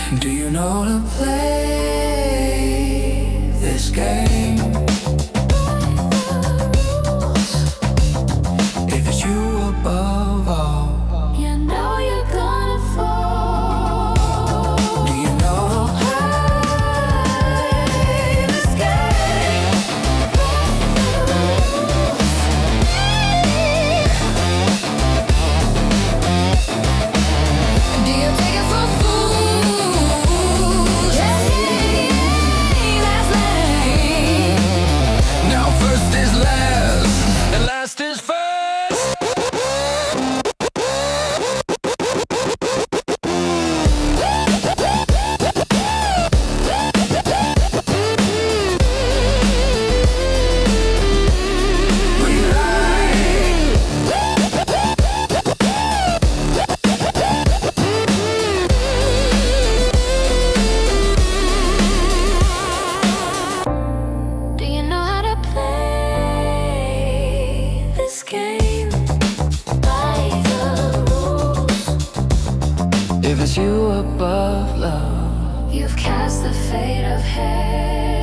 Do you know how to play this game? If it's you above all, you know you're gonna fall. do you know how to play this game? Do you take it for fools? Just lame, that's lame. Now first is last, and last is first. Do you know how to play this game? By the rules, If it's you above love, you've cast the fate of hell.